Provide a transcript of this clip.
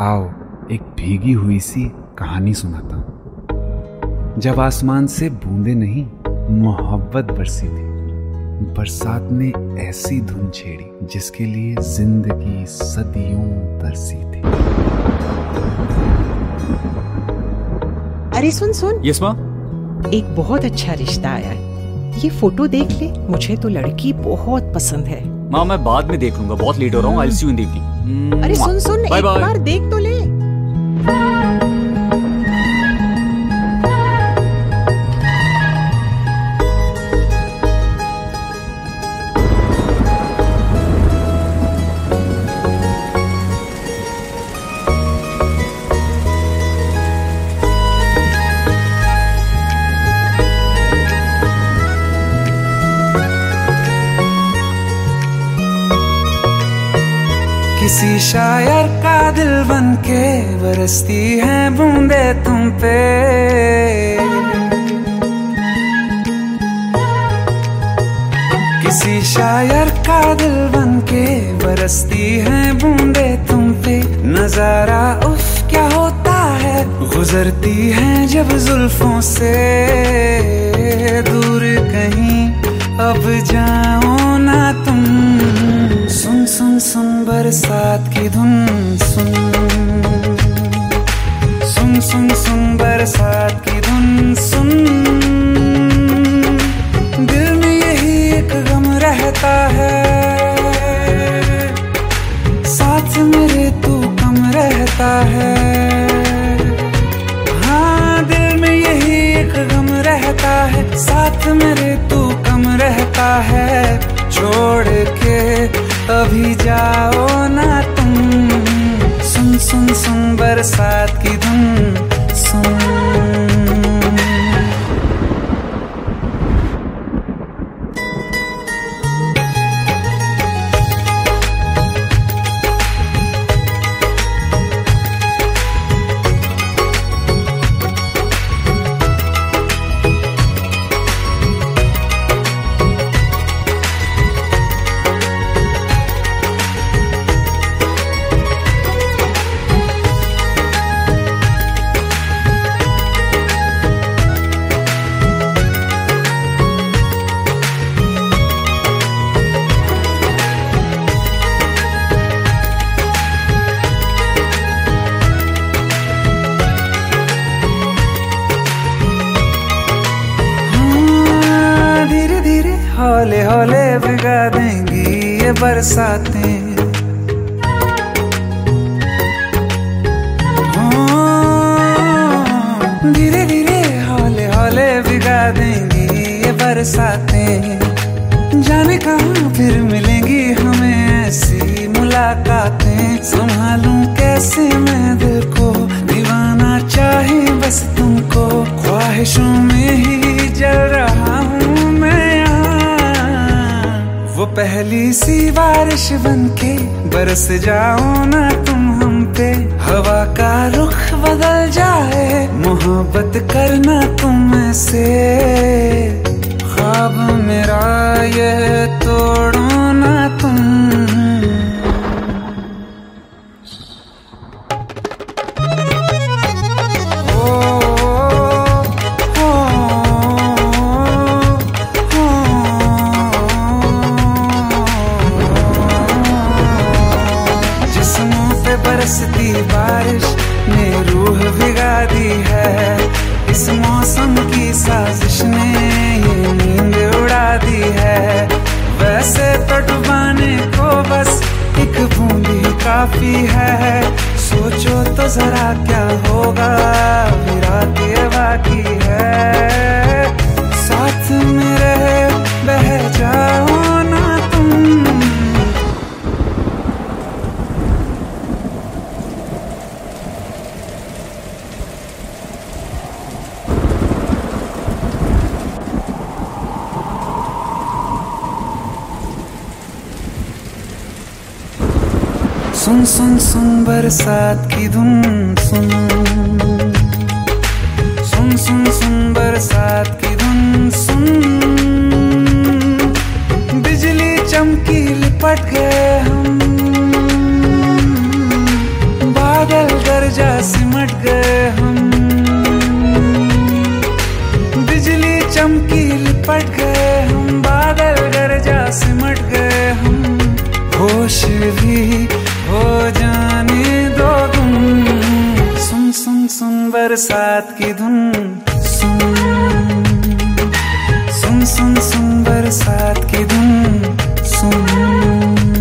आओ एक भीगी हुई सी कहानी सुनाता हूँ। जब आसमान से बूंदे नहीं मोहब्बत बरसी थी, बरसात ने ऐसी धुन छेड़ी जिसके लिए जिंदगी सदियों तरसी थी। अरे सुन सुन। यस माँ। एक बहुत अच्छा रिश्ता आया है, ये फोटो देख ले। मुझे तो लड़की बहुत पसंद है। माँ मैं बाद में देख लूंगा, बहुत लेट हो रहा हूँ। I will see you in the evening. अरे सुन सुन, एक बार देख तो ले। किसी शायर का दिल बनके बरसती है बूंदे तुम पे। किसी शायर का दिल बनके बरसती है बूंदे तुम पे। नजारा उफ क्या होता है, गुजरती है जब जुल्फों से। दूर कहीं अब जाओ ना तुम। सुन सुन सुन बरसात की धुन सुन। सुन सुन सुन बरसात की धुन सुन। दिल में यही एक गम रहता है, साथ मेरे तू कम रहता है। हाँ दिल में यही एक गम रहता है, साथ मेरे तू कम रहता है। छोड़ के अभी जाओ ना तुम। सुन सुन सुन बरसात की धुन सुन। हौले हौले भिगा देंगी ये बरसातें। धीरे धीरे हौले हौले भिगा देंगी ये बरसातें। जाने कहाँ फिर मिलेंगी हमें ऐसी मुलाकातें। संभालूं कैसे मैं दिल को, दीवाना चाहे बस तुमको। ख्वाहिशों में ही जल रहा हूँ मैं। वो पहली सी बारिश बनके बरस जाओ ना तुम हम पे। हवा का रुख बदल जाए, मोहब्बत करना तुम से। ख्वाब मेरा ये तोड़ो ना तुम। बरसती बारिश ने रूह भिगा दी है। इस मौसम की साजिश ने ये नींद उड़ा दी है। वैसे तो डुबाने को बस एक बूंद ही काफी है। सोचो तो जरा क्या होगा, रात ये बाकी है। साथ मेरे बह जाओ ना तुम। सुन सुन सुन बरसात की धुन सुन। सुन सुन सुन बरसात की धुन सुन। बिजली चमकी लिपट गए हम, बादल चमकी लिपट गए हम, बादल गरजा सिमट गए हम, होश भी हो जाने दो तुम। सुन सुन सुन बरसात की धुन, सुन सुन सुन सुन बरसात की धुन, सुन।